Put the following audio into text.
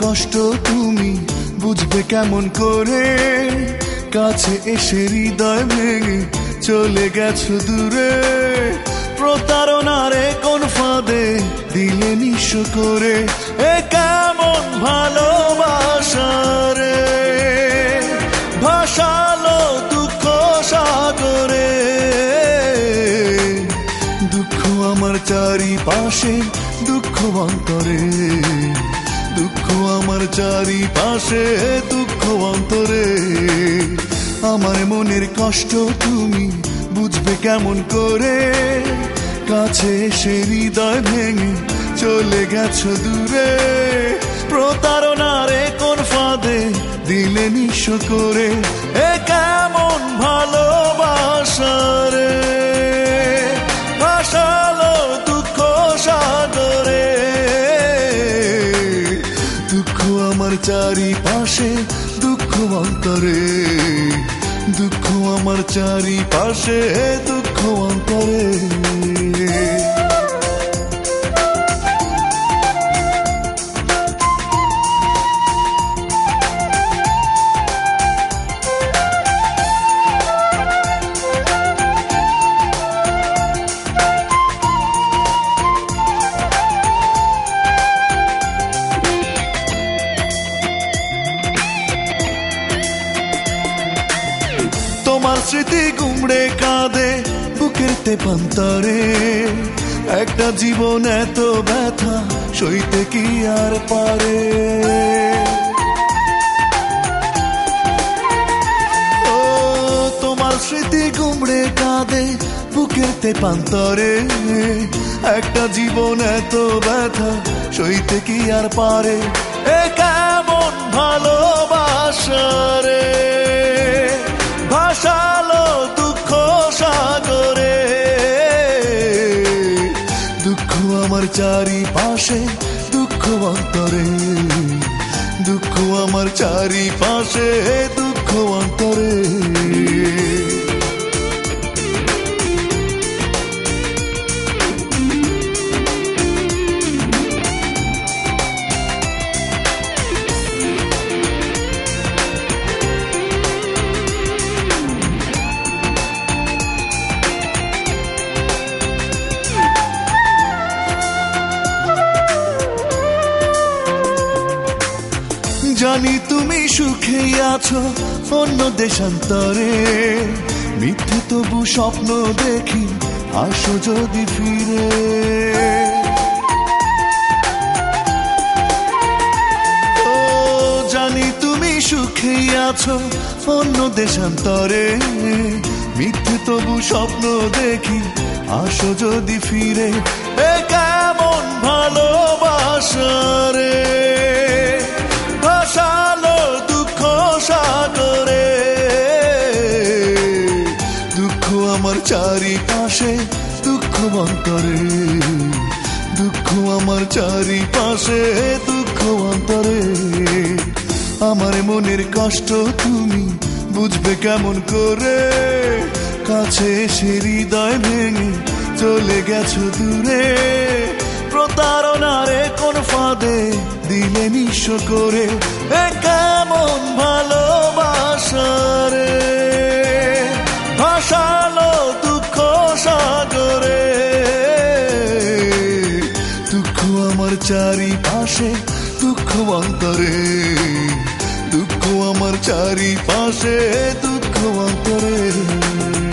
কষ্ট তুমি বুঝবে কেমন করে, কাছে এসে হৃদয় ভেঙে চলে গেছো দূরে। প্রতারণারে কোন ফাঁদে দিলে নিঃস্ব করে, এ কেমন ভালোবাসা রে, ভাসালো দুঃখ সাগরে। দুঃখ আমার চারিপাশে, দুঃখ অন্তরে, দুঃখ আমার চারিপাশে, দুঃখ অন্তরে। আমার মনের কষ্ট তুমি বুঝবে কেমন করে, কাছে এসে হৃদয় ভেঙে চলে গেছো দূরে। প্রতারণারে কোন ফাঁদে দিলে নিঃস্ব করে, এ কেমন ভালোবাসা রে, ভাসালো দুঃখ সাগরে। দুঃখ আমার চারিপাশে, দুঃখ অন্তরে, দুঃখ আমার চারিপাশে, দুঃখ অন্তরে। তোমার স্মৃতি গুমড়ে কাঁদে বুকের তেপান্তরে, একটা জীবন এত ব্যথা সইতে কি আর পারে। ও তোমার স্মৃতি গুমড়ে কাঁদে বুকের তেপান্তরে, একটা জীবন এত ব্যথা সইতে কি আর পারে। এ কেমন ভালোবাসা রে, ভাসালো দুঃখ সাগরে। দুঃখ আমার চারিপাশে, দুঃখ অন্তরে, দুঃখ আমার চারিপাশে, দুঃখ অন্তরে। জানি তুমি সুখেই আছো অন্য দেশান্তরে, মিথ্যে তবু স্বপ্ন দেখি আসো যদি ফিরে। ও জানি তুমি সুখেই আছো অন্য দেশান্তরে, মিথ্যে তবু স্বপ্ন দেখি আসো যদি ফিরে। এ কেমন ভালোবাসা রে, ভাসালো দুঃখ সাগরে। দুঃখ আমার চারিপাশে, দুঃখ অন্তরে, দুঃখ আমার চারিপাশে, দুঃখ অন্তরে। আমার মনের কষ্ট তুমি বুঝবে কেমন করে, কাছে এসে হৃদয় ভেঙে চলে গেছো দূরে। প্রতারণারে কোন ফাঁদে দিলে নিঃস্ব করে, এ কেমন ভালোবাসা রে, ভাসালো দুঃখ সাগরে। দুঃখ আমার চারিপাশে, দুঃখ অন্তরে, দুঃখ আমার চারিপাশে, দুঃখ অন্তরে।